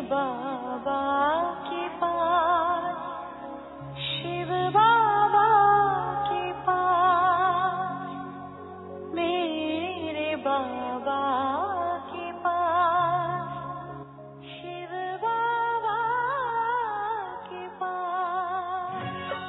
बाबा के पास, शिव बाबा के पास, मेरे बाबा के पास, शिव बाबा के पास।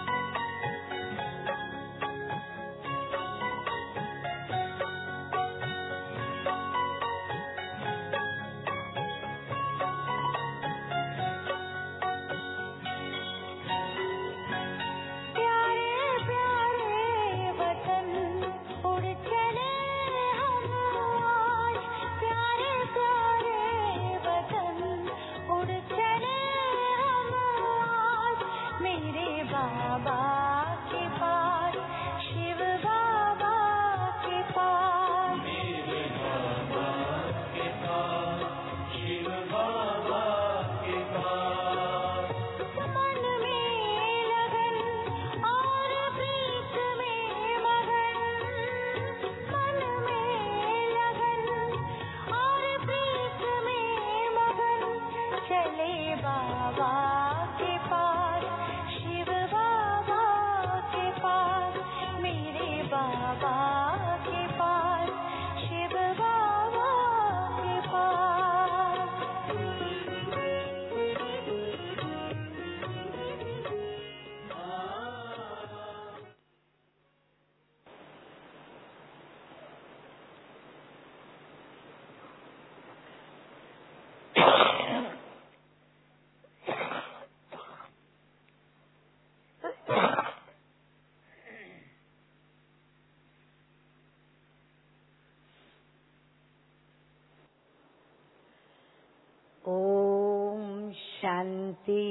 ओम शांति।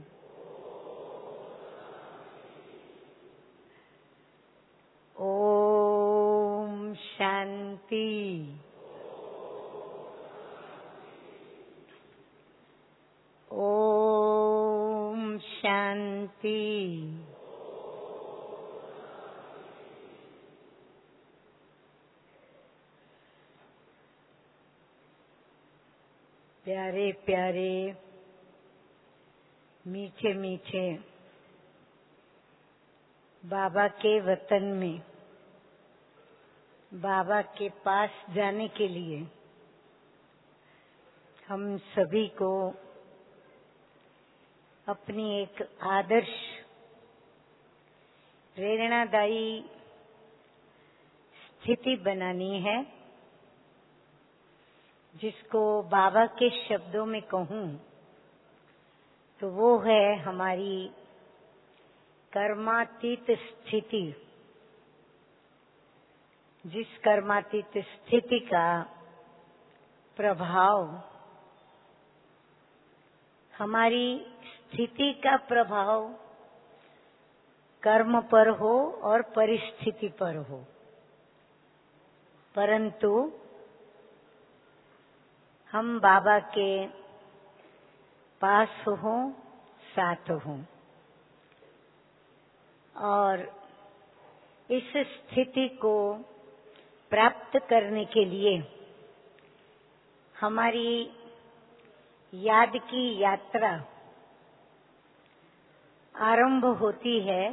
ओम शांति। ओम शांति। प्यारे प्यारे मीठे मीठे बाबा के वतन में बाबा के पास जाने के लिए हम सभी को अपनी एक आदर्श प्रेरणादायी स्थिति बनानी है, जिसको बाबा के शब्दों में कहूं तो वो है हमारी कर्मातीत स्थिति। जिस कर्मातीत स्थिति का प्रभाव, हमारी स्थिति का प्रभाव कर्म पर हो और परिस्थिति पर हो, परंतु हम बाबा के पास हों, साथ हों, और इस स्थिति को प्राप्त करने के लिए हमारी याद की यात्रा आरंभ होती है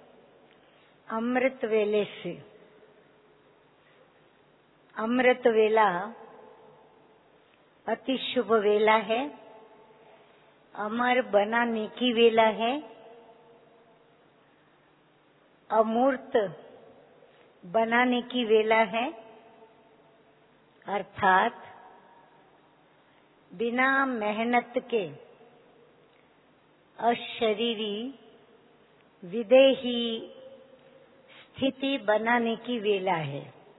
अमृत वेले से। अमृत वेला अति शुभ वेला है, अमर बनाने की वेला है, अमूर्त बनाने की वेला है, अर्थात बिना मेहनत के अशरीरी विदेही स्थिति बनाने की वेला है।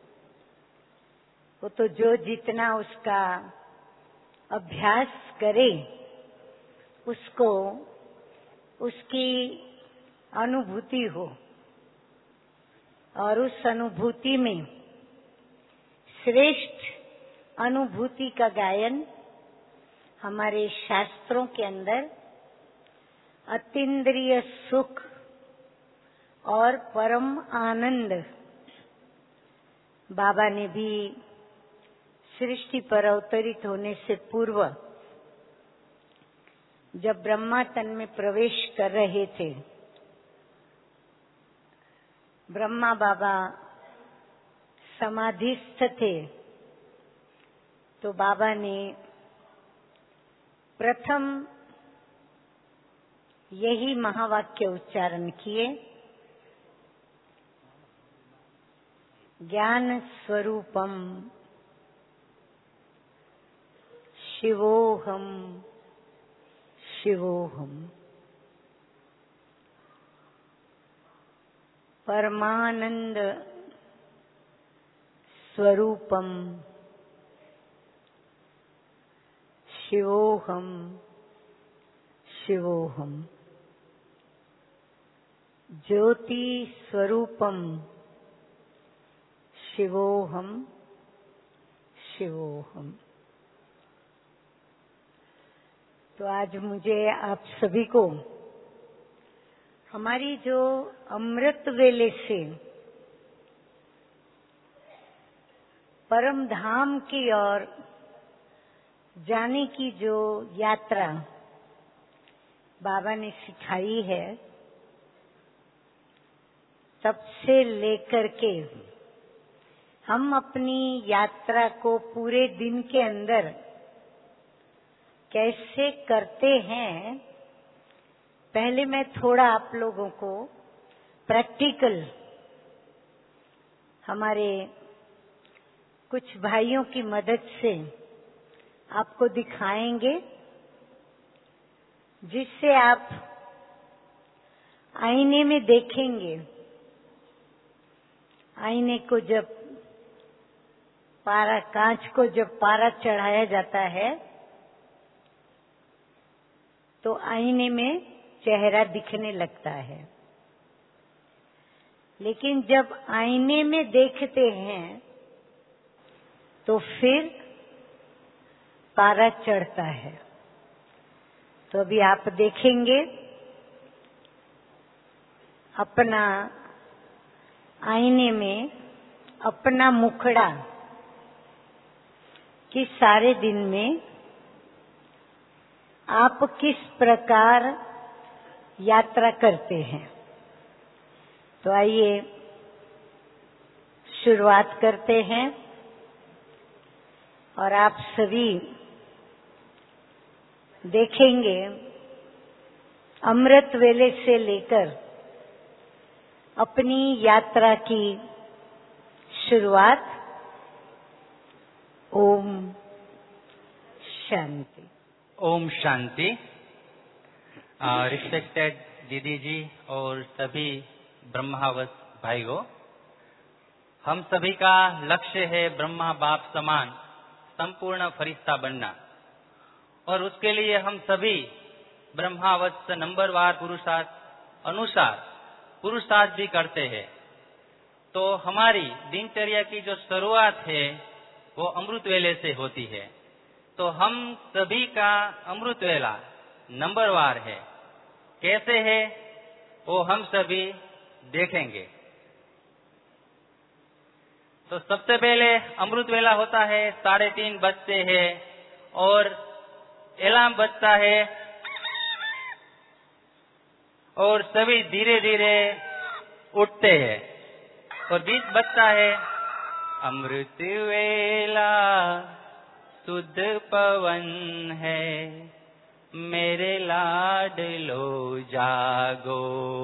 वो तो जो जितना उसका अभ्यास करे उसको उसकी अनुभूति हो, और उस अनुभूति में श्रेष्ठ अनुभूति का गायन हमारे शास्त्रों के अंदर अतीन्द्रिय सुख और परम आनंद बाबा ने भी सृष्टि पर अवतरित होने से पूर्व जब ब्रह्मा तन में प्रवेश कर रहे थे, ब्रह्मा बाबा समाधिस्थ थे, तो बाबा ने प्रथम यही महावाक्य उच्चारण किए, ज्ञान स्वरूपम शिवोहम शिवोहम, परमानंद स्वरूपम शिवोहम शिवोहम, ज्योति स्वरूपम शिवोहम शिवोहम। तो आज मुझे आप सभी को हमारी जो अमृत वेले से परम धाम की ओर जाने की जो यात्रा बाबा ने सिखाई है, तब से लेकर के हम अपनी यात्रा को पूरे दिन के अंदर कैसे करते हैं, पहले मैं थोड़ा आप लोगों को प्रैक्टिकल हमारे कुछ भाइयों की मदद से आपको दिखाएंगे, जिससे आप आईने में देखेंगे। आईने को जब कांच को जब पारा चढ़ाया जाता है तो आईने में चेहरा दिखने लगता है, लेकिन जब आईने में देखते हैं तो फिर पारा चढ़ता है। तो अभी आप देखेंगे अपना आईने में अपना मुखड़ा कि सारे दिन में आप किस प्रकार यात्रा करते हैं। तो आइए शुरुआत करते हैं, और आप सभी देखेंगे अमृत वेले से लेकर अपनी यात्रा की शुरुआत। ओम शांति। ओम शांति। रिस्पेक्टेड दीदी जी और सभी ब्रह्मावत भाइयों, हम सभी का लक्ष्य है ब्रह्मा बाप समान संपूर्ण फरिश्ता बनना, और उसके लिए हम सभी ब्रह्मावत नंबरवार पुरुषार्थ अनुसार पुरुषार्थ भी करते हैं। तो हमारी दिनचर्या की जो शुरुआत है वो अमृत वेले से होती है। तो हम सभी का अमृत वेला नंबरवार है। कैसे है वो हम सभी देखेंगे। तो सबसे पहले अमृत वेला होता है, 3:30 बजते हैं और अलार्म बजता है और सभी धीरे धीरे उठते हैं और बीच बजता है, अमृत वेला शुद्ध पवन है, मेरे लाडलो जागो।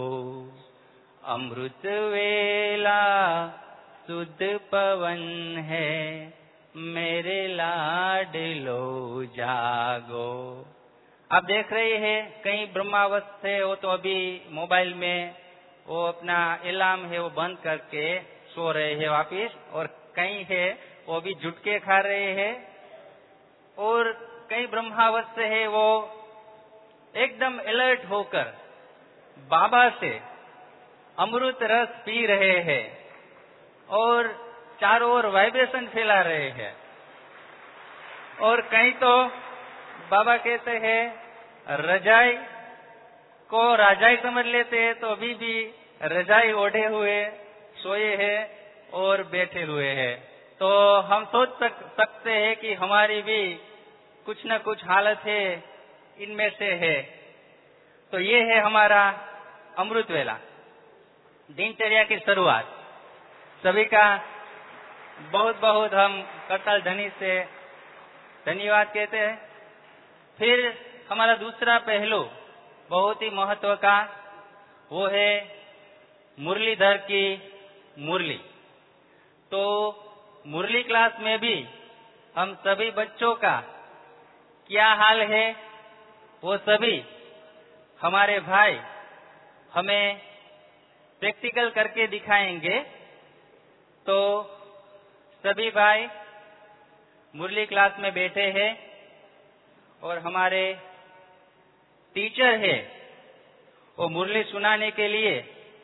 अमृत वेला शुद्ध पवन है, मेरे लाडलो जागो। आप देख रहे हैं कई ब्रह्मावस्थ है वो तो अभी मोबाइल में वो अपना अलार्म है वो बंद करके सो रहे हैं वापिस, और कई है वो भी झुटके खा रहे हैं, और कई ब्रह्मावस्थ है वो एकदम अलर्ट होकर बाबा से अमृत रस पी रहे हैं और चारों ओर वाइब्रेशन फैला रहे हैं। और कई तो बाबा कहते हैं रजाई को राजाई समझ लेते हैं, तो अभी भी रजाई ओढ़े हुए सोए हैं और बैठे हुए हैं। तो हम सोच सकते हैं कि हमारी भी कुछ न कुछ हालत है इनमें से है। तो ये है हमारा अमृत वेला, दिनचर्या की शुरुआत। सभी का बहुत बहुत हम करताल ध्वनि से धन्यवाद कहते हैं। फिर हमारा दूसरा पहलू बहुत ही महत्व का, वो है मुरलीधर की मुरली। तो मुरली क्लास में भी हम सभी बच्चों का क्या हाल है, वो सभी हमारे भाई हमें प्रैक्टिकल करके दिखाएंगे। तो सभी भाई मुरली क्लास में बैठे हैं और हमारे टीचर है वो मुरली सुनाने के लिए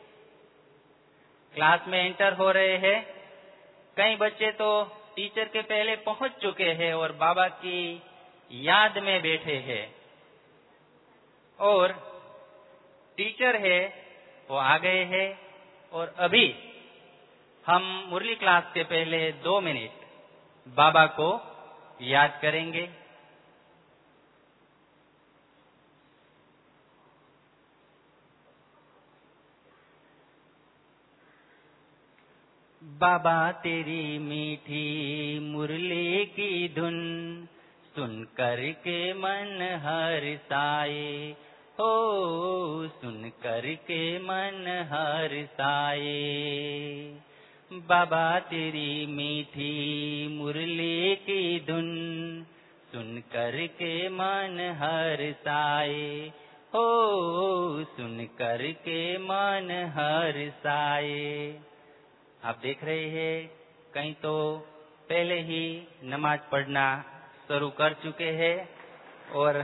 क्लास में एंटर हो रहे हैं। कई बच्चे तो टीचर के पहले पहुंच चुके हैं और बाबा की याद में बैठे हैं, और टीचर है वो आ गए हैं। और अभी हम मुरली क्लास के पहले 2 मिनट बाबा को याद करेंगे। बाबा तेरी मीठी मुरली की धुन सुन कर के मन हर्षाए, हो सुन कर के मन हर्षाए। बाबा तेरी मीठी मुरली की धुन सुन कर के मन हर्षाए, हो सुन कर के मन हर्षाए। आप देख रहे हैं कहीं तो पहले ही नमाज पढ़ना शुरू कर चुके हैं और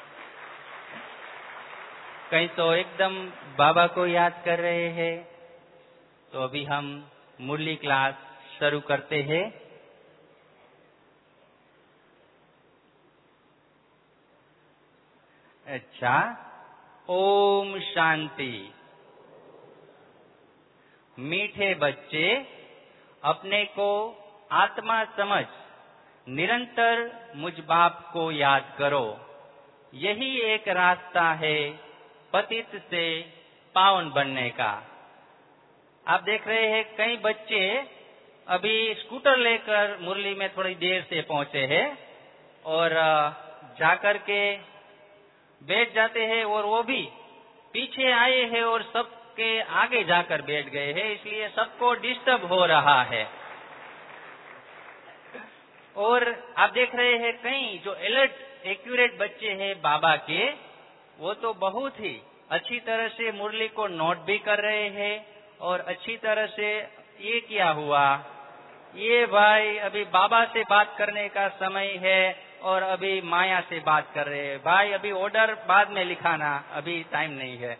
कहीं तो एकदम बाबा को याद कर रहे हैं। तो अभी हम मुरली क्लास शुरू करते हैं। अच्छा, ओम शांति। मीठे बच्चे, अपने को आत्मा समझ निरंतर मुझ बाप को याद करो। यही एक रास्ता है पतित से पावन बनने का। आप देख रहे हैं कई बच्चे अभी स्कूटर लेकर मुरली में थोड़ी देर से पहुंचे हैं और जाकर के बैठ जाते हैं, और वो भी पीछे आए हैं और सबके आगे जाकर बैठ गए हैं, इसलिए सबको डिस्टर्ब हो रहा है। और आप देख रहे हैं कई जो अलर्ट एक्यूरेट बच्चे हैं बाबा के, वो तो बहुत ही अच्छी तरह से मुरली को नोट भी कर रहे हैं और अच्छी तरह से ये क्या हुआ, ये भाई अभी बाबा से बात करने का समय है और अभी माया से बात कर रहे हैं, भाई अभी ऑर्डर बाद में लिखाना, अभी टाइम नहीं है।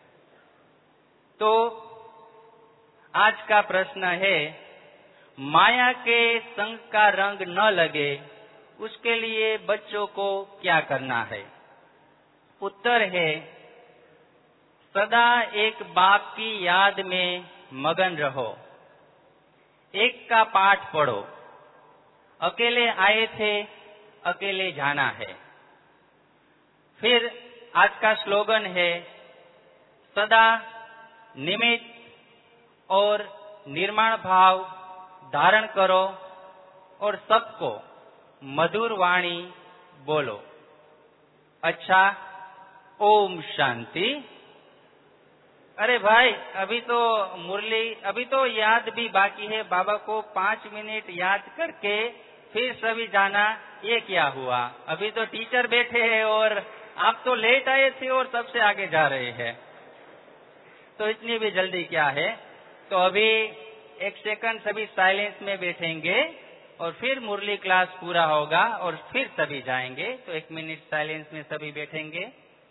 तो आज का प्रश्न है, माया के संग का रंग न लगे उसके लिए बच्चों को क्या करना है? उत्तर है, सदा एक बाप की याद में मगन रहो, एक का पाठ पढ़ो, अकेले आए थे अकेले जाना है। फिर आज का स्लोगन है, सदा निमित्त और निर्माण भाव धारण करो और सबको मधुर वाणी बोलो। अच्छा, ओम शांति। अरे भाई, अभी तो मुरली, अभी तो याद भी बाकी है। बाबा को 5 मिनट याद करके फिर सभी जाना, ये क्या हुआ? अभी तो टीचर बैठे हैं और आप तो लेट आए थे और सबसे आगे जा रहे हैं, तो इतनी भी जल्दी क्या है? तो अभी 1 सेकंड सभी साइलेंस में बैठेंगे और फिर मुरली क्लास पूरा होगा और फिर सभी जाएंगे। तो 1 मिनट साइलेंस में सभी बैठेंगे।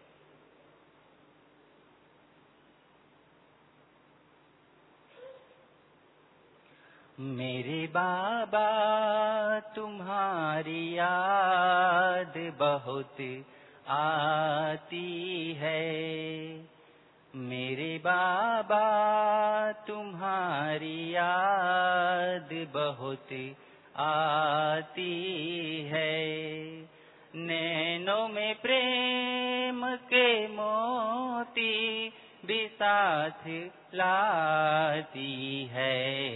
मेरे बाबा तुम्हारी याद बहुत आती है, मेरे बाबा तुम्हारी याद बहुत आती है। नैनों में प्रेम के मोती भी साथ लाती है।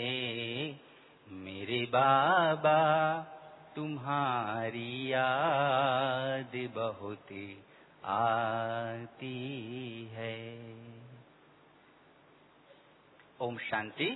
मेरे बाबा तुम्हारी याद बहुत आती है। ओम शांति।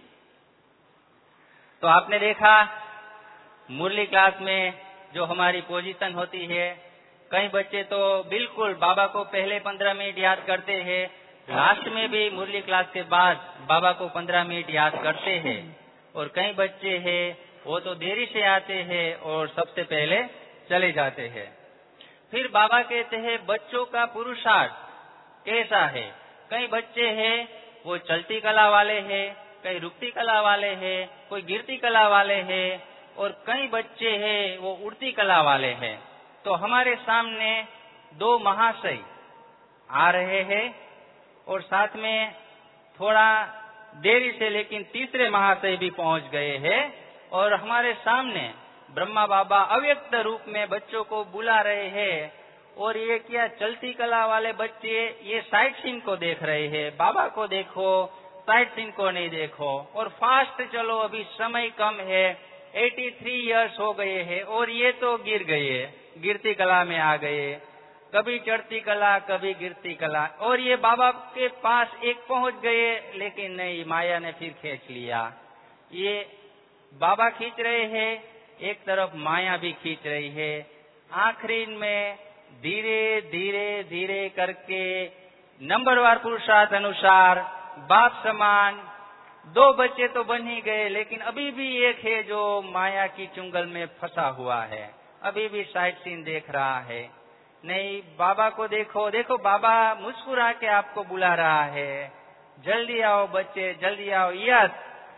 तो आपने देखा मुरली क्लास में जो हमारी पोजीशन होती है, कई बच्चे तो बिल्कुल बाबा को पहले 15 मिनट याद करते हैं, लास्ट में भी मुरली क्लास के बाद बाबा को 15 मिनट याद करते हैं, और कई बच्चे हैं वो तो देरी से आते हैं और सबसे पहले चले जाते हैं। फिर बाबा कहते हैं बच्चों का पुरुषार्थ कैसा है। कई बच्चे हैं वो चलती कला वाले हैं, कई रुकती कला वाले हैं, कोई गिरती कला वाले हैं, और कई बच्चे हैं वो उड़ती कला वाले हैं। तो हमारे सामने 2 महाशय आ रहे हैं, और साथ में थोड़ा देरी से लेकिन तीसरे महाशय भी पहुंच गए हैं, और हमारे सामने ब्रह्मा बाबा अव्यक्त रूप में बच्चों को बुला रहे हैं। और ये क्या चलती कला वाले बच्चे ये साइट सीन को देख रहे हैं, बाबा को देखो, साइट सीन को नहीं देखो, और फास्ट चलो, अभी समय कम है, 83 इयर्स हो गए हैं, और ये तो गिर गए, गिरती कला में आ गए, कभी चढ़ती कला कभी गिरती कला, और ये बाबा के पास एक पहुंच गए, लेकिन नहीं, माया ने फिर खींच लिया। ये बाबा खींच रहे हैं, एक तरफ माया भी खींच रही है। आखिरी में धीरे धीरे धीरे करके नंबरवार पुरुषार्थ अनुसार बाप समान 2 बच्चे तो बन ही गए, लेकिन अभी भी एक है जो माया की चुंगल में फंसा हुआ है, अभी भी साइट सीन देख रहा है। नहीं, बाबा को देखो, देखो बाबा मुस्कुरा के आपको बुला रहा है, जल्दी आओ बच्चे, जल्दी आओ। यस,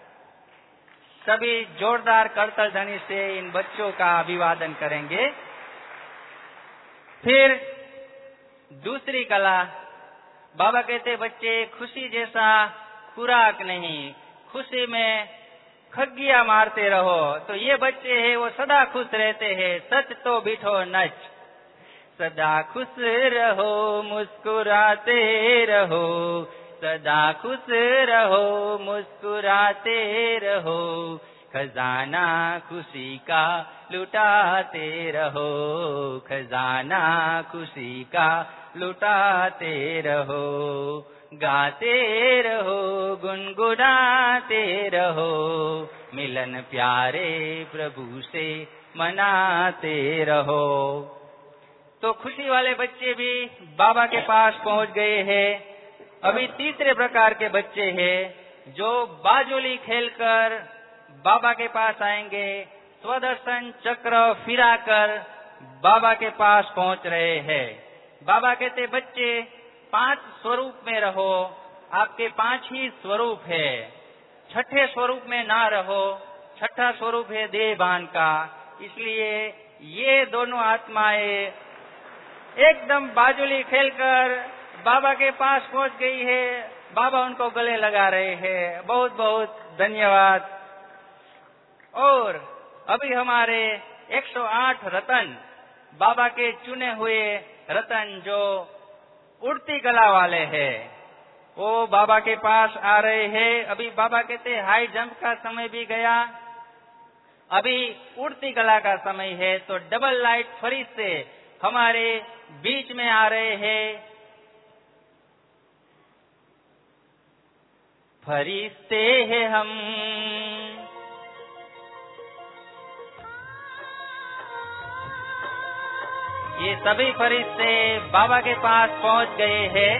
सभी जोरदार करतल ध्वनि से इन बच्चों का अभिवादन करेंगे। फिर दूसरी कला, बाबा कहते बच्चे खुशी जैसा खुराक नहीं, खुशी में खग्गिया मारते रहो। तो ये बच्चे हैं वो सदा खुश रहते हैं, सच तो बिठो नच, सदा खुश रहो मुस्कुराते रहो, सदा खुश रहो मुस्कुराते रहो, खजाना खुशी का लुटाते रहो, खजाना खुशी का लुटाते रहो, गाते रहो गुनगुनाते रहो, मिलन प्यारे प्रभु से मनाते रहो। तो खुशी वाले बच्चे भी बाबा के पास पहुंच गए हैं। अभी तीसरे प्रकार के बच्चे हैं जो बाजुली खेलकर बाबा के पास आएंगे, स्वदर्शन चक्र फिराकर बाबा के पास पहुंच रहे हैं। बाबा कहते बच्चे 5 स्वरूप में रहो, आपके 5 ही स्वरूप है, छठे स्वरूप में ना रहो। छठा स्वरूप है देहभान का, इसलिए ये दोनों आत्माएं एकदम बाजुली खेलकर बाबा के पास पहुंच गई है। बाबा उनको गले लगा रहे हैं, बहुत बहुत धन्यवाद। और अभी हमारे 108 रतन, बाबा के चुने हुए रतन जो उड़ती कला वाले हैं, वो बाबा के पास आ रहे हैं। अभी बाबा कहते हाई जंप का समय भी गया, अभी उड़ती कला का समय है। तो डबल लाइट फरिश्ते हमारे बीच में आ रहे हैं। फरिश्ते हैं हम, ये सभी फरिश्ते बाबा के पास पहुंच गए हैं।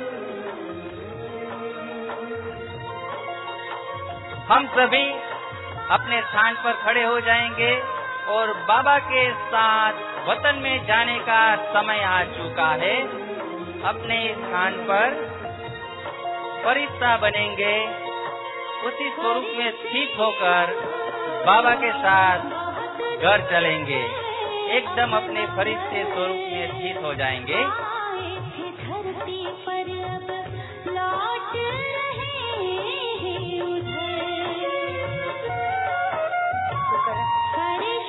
हम सभी अपने स्थान पर खड़े हो जाएंगे और बाबा के साथ वतन में जाने का समय आ चुका है। अपने स्थान पर फरिश्ता बनेंगे, उसी स्वरूप में स्थित होकर बाबा के साथ घर चलेंगे, एकदम अपने फरिश्ते स्वरूप में स्थित हो जाएंगे।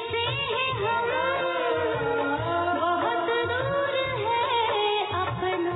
बहुत दूर है अपना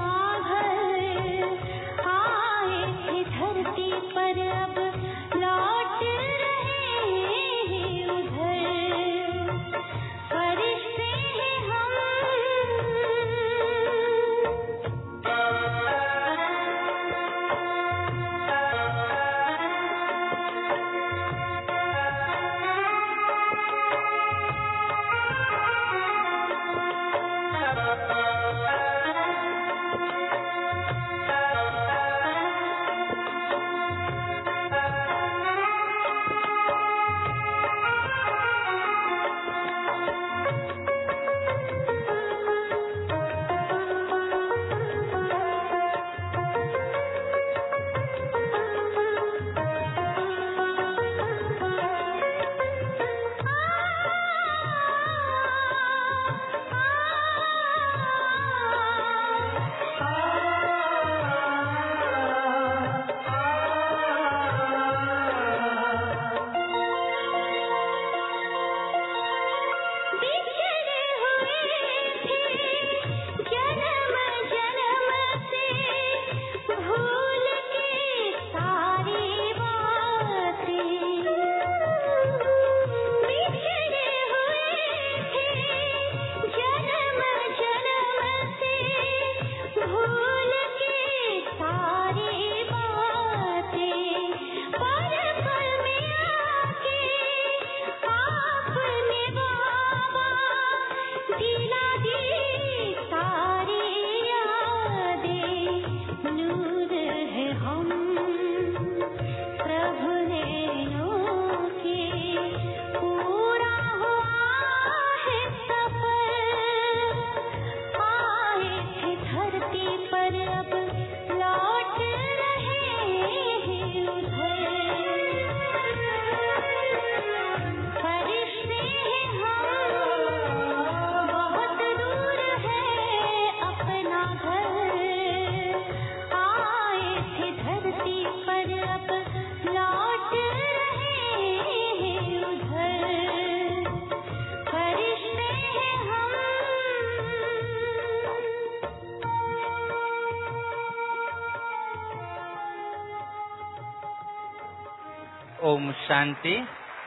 ओम शांति।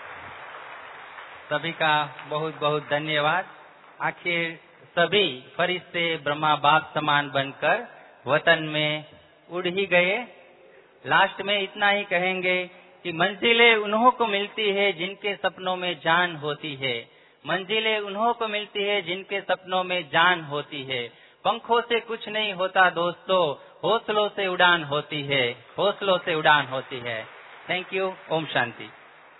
सभी का बहुत बहुत धन्यवाद। आखिर सभी फरिश्ते ब्रह्मा बाप समान बनकर वतन में उड़ ही गए। लास्ट में इतना ही कहेंगे कि मंजिलें उन्हों को मिलती है जिनके सपनों में जान होती है। मंजिलें उन्हों को मिलती है जिनके सपनों में जान होती है। पंखों से कुछ नहीं होता दोस्तों, हौसलों से उड़ान होती है, हौसलों से उड़ान होती है। Thank you. ओम शांति।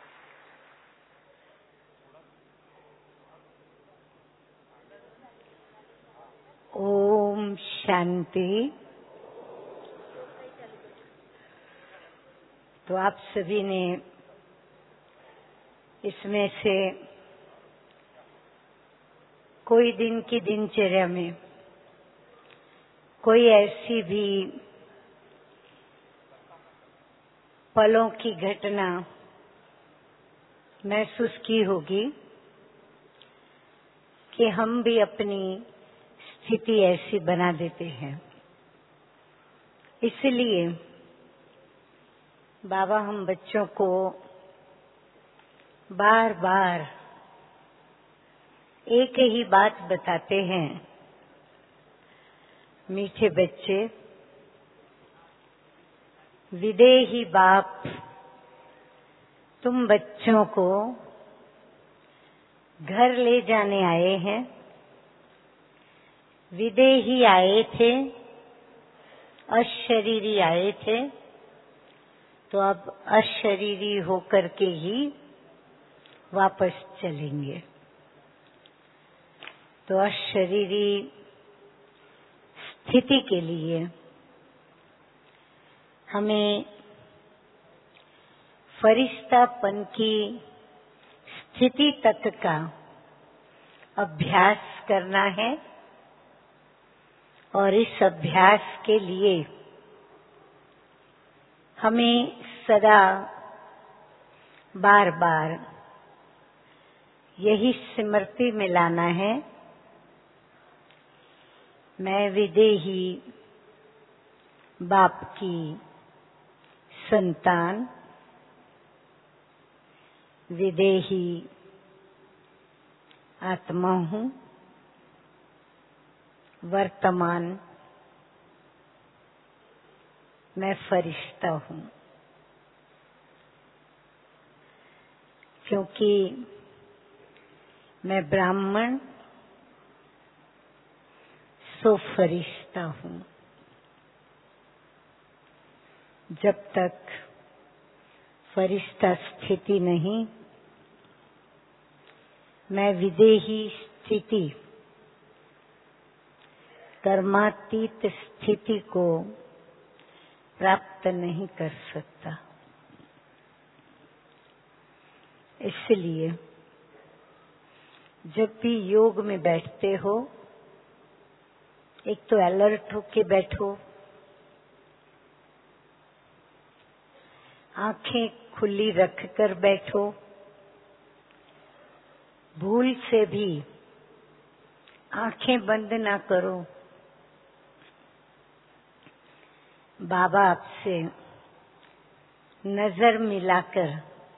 ओम शांति। तो आप सभी ने इसमें से कोई दिन की दिनचर्या में कोई ऐसी भी पलों की घटना महसूस की होगी कि हम भी अपनी स्थिति ऐसी बना देते हैं। इसलिए बाबा हम बच्चों को बार बार एक ही बात बताते हैं, मीठे बच्चे, विदेही बाप तुम बच्चों को घर ले जाने आए हैं। विदेही आए थे, अशरीरी आए थे, तो अब अशरीरी होकर के ही वापस चलेंगे। तो अशरीरी स्थिति के लिए हमें फरिश्तापन की स्थिति तक का अभ्यास करना है। और इस अभ्यास के लिए हमें सदा बार बार यही स्मृति में लाना है, मैं विदेही बाप की संतान, विदेही आत्मा हूँ। वर्तमान मैं फरिश्ता हूँ, क्योंकि मैं ब्राह्मण सो फरिश्ता हूँ। जब तक फरिश्ता स्थिति नहीं, मैं विदेही स्थिति, कर्मातीत स्थिति को प्राप्त नहीं कर सकता। इसलिए जब भी योग में बैठते हो, एक तो अलर्ट होके बैठो, आंखें खुली रखकर बैठो, भूल से भी आंखें बंद ना करो। बाबा आपसे नजर मिलाकर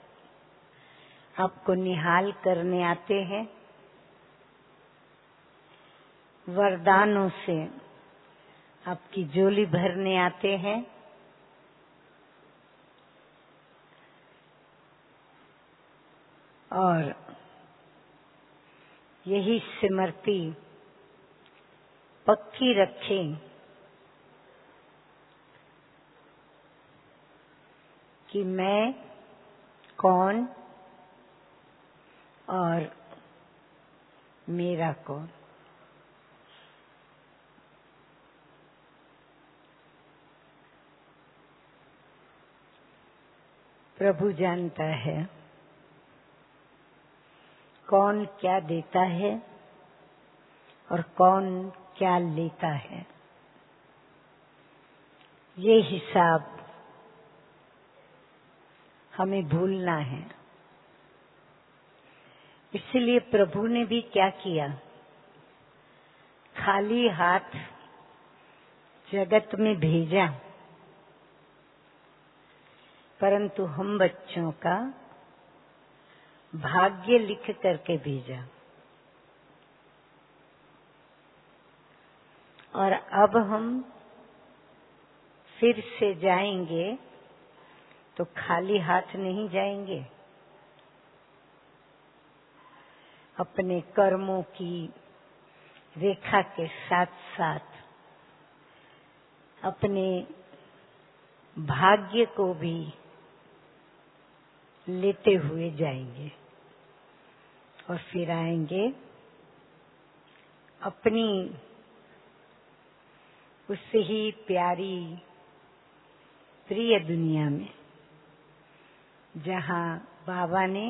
आपको निहाल करने आते हैं, वरदानों से आपकी झोली भरने आते हैं। और यही स्मृति पक्की रखें कि मैं कौन और मेरा कौन। प्रभु जानता है कौन क्या देता है और कौन क्या लेता है। ये हिसाब हमें भूलना है। इसलिए प्रभु ने भी क्या किया, खाली हाथ जगत में भेजा। परंतु हम बच्चों का भाग्य लिख करके भेजा। और अब हम फिर से जाएंगे तो खाली हाथ नहीं जाएंगे। अपने कर्मों की रेखा के साथ साथ अपने भाग्य को भी लेते हुए जाएंगे और फिर आएंगे अपनी उस ही प्यारी प्रिय दुनिया में, जहाँ बाबा ने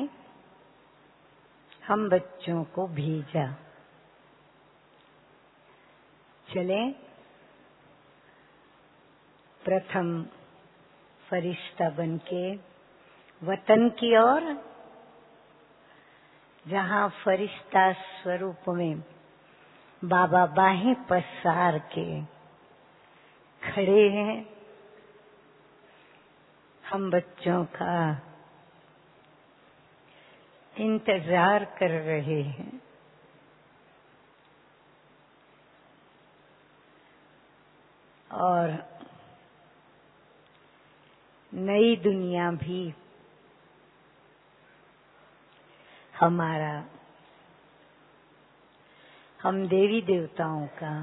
हम बच्चों को भेजा। चले प्रथम फरिश्ता बनके वतन की ओर, जहाँ फरिश्ता स्वरूप में बाबा बाहें पसार के खड़े हैं, हम बच्चों का इंतजार कर रहे हैं। और नई दुनिया भी हमारा, हम देवी देवताओं का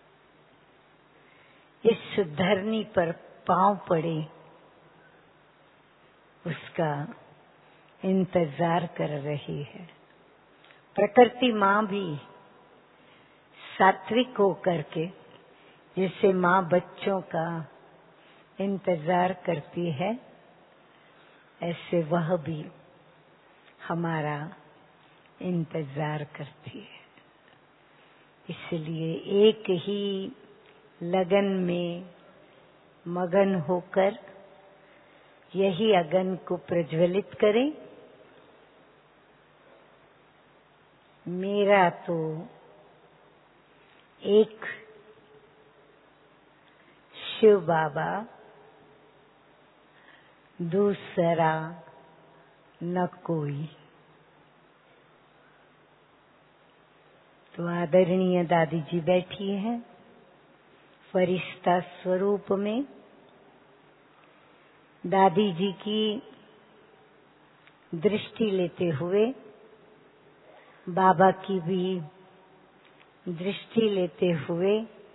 इस धरनी पर पांव पड़े उसका इंतजार कर रही है। प्रकृति माँ भी सात्विक होकर के जैसे माँ बच्चों का इंतजार करती है, ऐसे वह भी हमारा इंतजार करती है। इसलिए एक ही लगन में मगन होकर यही अगन को प्रज्वलित करें। मेरा तो एक शिव बाबा, दूसरा न कोई। तो आदरणीय दादी जी बैठी हैं फरिश्ता स्वरूप में। दादी जी की दृष्टि लेते हुए बाबा की भी दृष्टि लेते हुए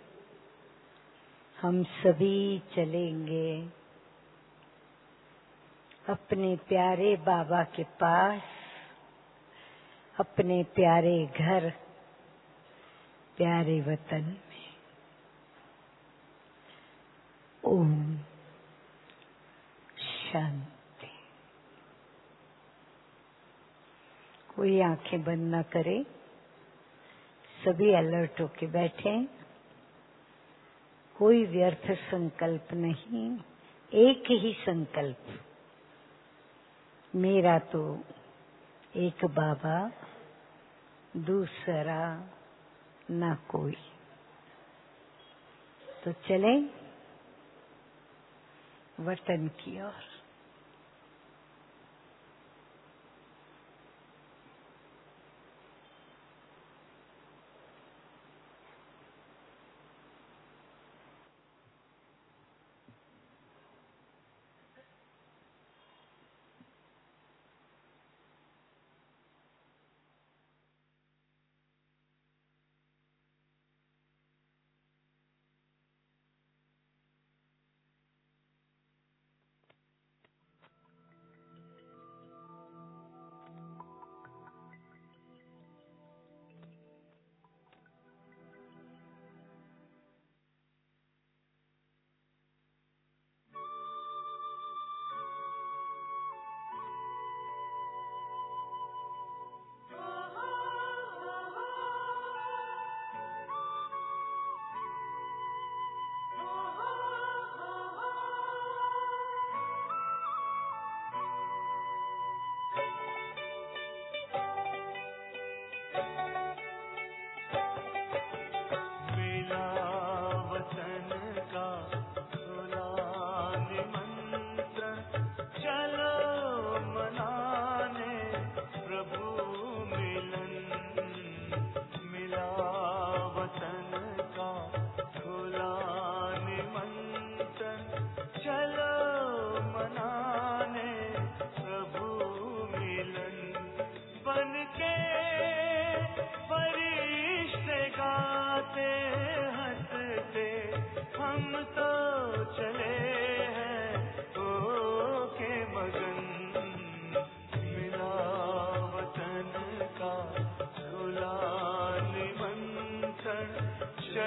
हम सभी चलेंगे अपने प्यारे बाबा के पास, अपने प्यारे घर, प्यारे वतन में। ओम शांति। कोई आंखें बंद न करे, सभी अलर्ट होके बैठे। कोई व्यर्थ संकल्प नहीं, एक ही संकल्प, मेरा तो एक बाबा, दूसरा ना कोई। तो चले वतन की ओर।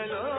लो